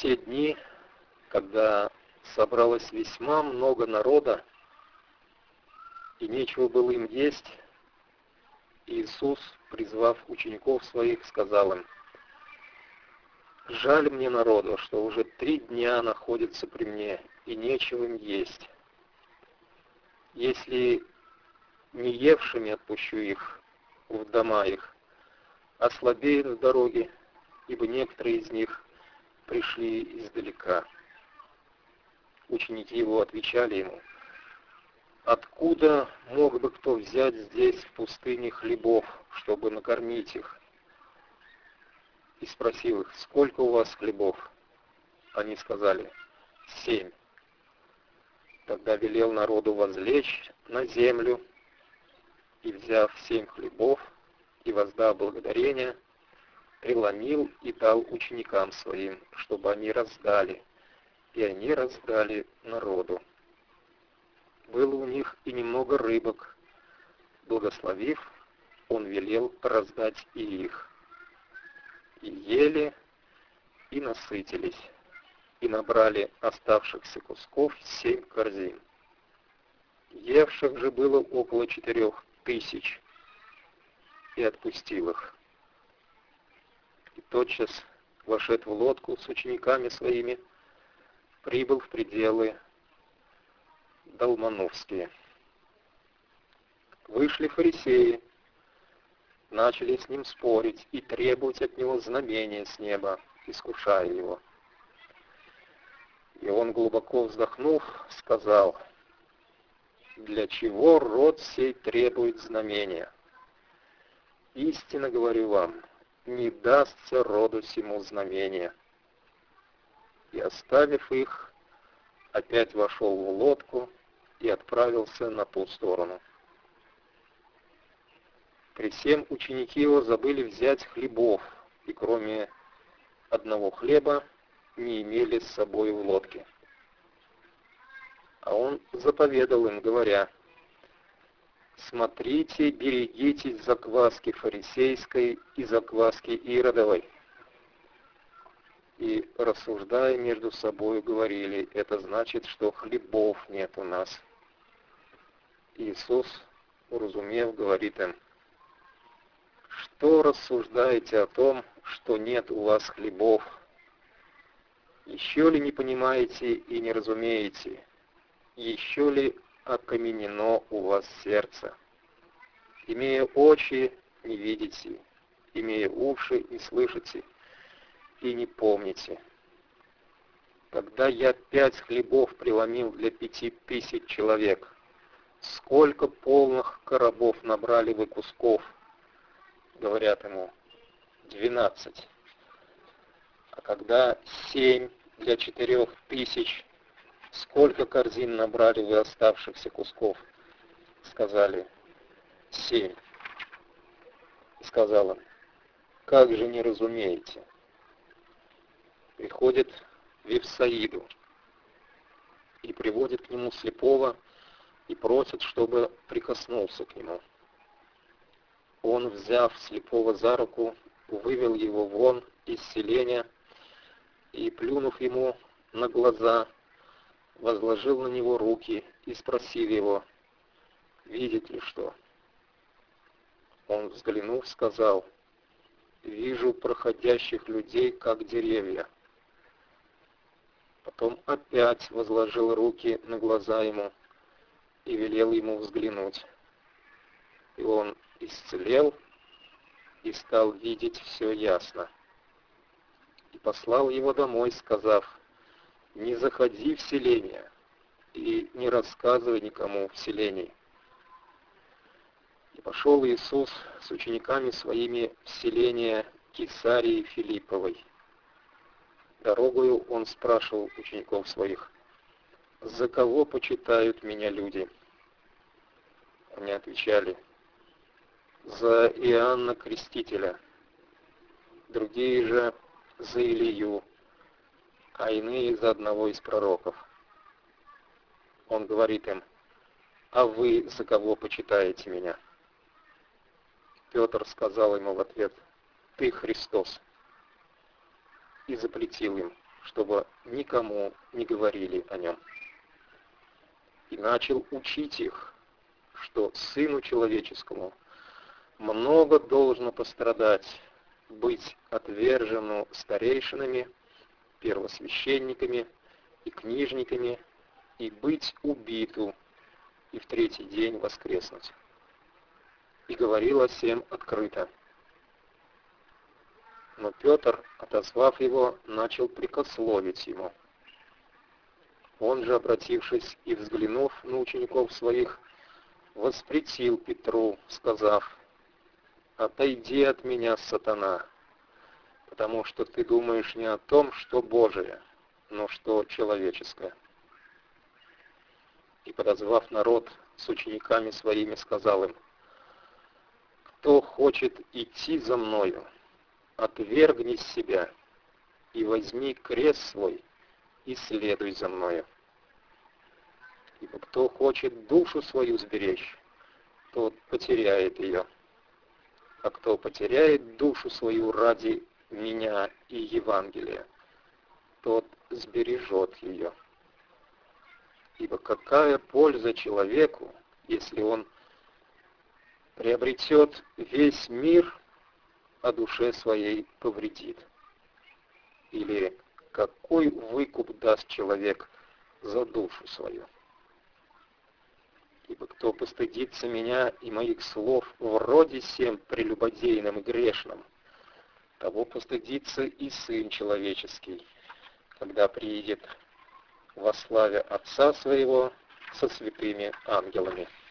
те дни, когда собралось весьма много народа, и нечего было им есть, Иисус, призвав учеников своих, сказал им: «Жаль мне народу, что уже 3 дня находятся при мне, и нечего им есть. Если не евшими отпущу их в дома их, ослабеют в дороге, ибо некоторые из них пришли издалека». Ученики его отвечали ему: «Откуда мог бы кто взять здесь в пустыне хлебов, чтобы накормить их?» И спросил их: «Сколько у вас хлебов?» Они сказали: 7. Тогда велел народу возлечь на землю, и, взяв 7 хлебов и воздав благодарение, преломил и дал ученикам своим, чтобы они раздали. И они раздали народу. Было у них и немного рыбок. Благословив, он велел раздать и их. И ели, и насытились, и набрали оставшихся кусков 7 корзин. Евших же было около 4000, и отпустил их. И тотчас, вошед в лодку с учениками своими, прибыл в пределы Далмановские. Вышли фарисеи, начали с ним спорить и требовать от него знамения с неба, искушая его. И он, глубоко вздохнув, сказал: «Для чего род сей требует знамения? Истинно говорю вам, не дастся роду сему знамения». И, оставив их, опять вошел в лодку и отправился на ту сторону. При сем ученики его забыли взять хлебов, и кроме одного хлеба не имели с собой в лодке. А он заповедал им, говоря: «Смотрите, берегитесь закваски фарисейской и закваски Иродовой». И, рассуждая между собой, говорили: «Это значит, что хлебов нет у нас». Иисус, уразумев, говорит им: «Что рассуждаете о том, что нет у вас хлебов? Еще ли не понимаете и не разумеете? Еще ли окаменено у вас сердце? Имея очи, не видите, имея уши, не слышите, и не помните. Когда я 5 хлебов преломил для 5000 человек, сколько полных коробов набрали вы кусков?» Говорят ему: 12. А когда 7 для 4000, сколько корзин набрали вы оставшихся кусков? Сказали: 7. И сказал им: как же не разумеете? Приходит в Вифсаиду и приводит к нему слепого и просит, чтобы прикоснулся к нему. Он, взяв слепого за руку, вывел его вон из селения и, плюнув ему на глаза, возложил на него руки и спросил его: «Видит ли что?» Он, взглянув, сказал: «Вижу проходящих людей, как деревья». Потом опять возложил руки на глаза ему и велел ему взглянуть. И он исцелел и стал видеть все ясно. И послал его домой, сказав: «Не заходи в селение и не рассказывай никому в селении». И пошел Иисус с учениками своими в селение Кесарии Филипповой. Дорогою он спрашивал учеников своих: «За кого почитают меня люди?» Они отвечали: «За Иоанна Крестителя, другие же за Илию, а иные за одного из пророков». Он говорит им: «А вы за кого почитаете меня?» Петр сказал ему в ответ: «Ты Христос». И запретил им чтобы никому не говорили о нем. И начал учить их, что Сыну Человеческому много должно пострадать, быть отвержену старейшинами, первосвященниками и книжниками, и быть убиту, и в третий день воскреснуть. И говорила всем открыто. Но Петр, отозвав его, начал прикословить ему. Он же, обратившись и взглянув на учеников своих, воспретил Петру, сказав: «Отойди от меня, сатана, потому что ты думаешь не о том, что Божие, но что человеческое». И, подозвав народ с учениками своими, сказал им: «Кто хочет идти за мною, отвергни себя и возьми крест свой и следуй за мною. Ибо кто хочет душу свою сберечь, тот потеряет ее. А кто потеряет душу свою ради меня и Евангелия, тот сбережет ее. Ибо какая польза человеку, если он приобретет весь мир, а душе своей повредит? Или какой выкуп даст человек за душу свою? Ибо кто постыдится меня и моих слов вроде сем прелюбодейным и грешным, того постыдится и Сын Человеческий, когда приидет во славе Отца Своего со святыми ангелами».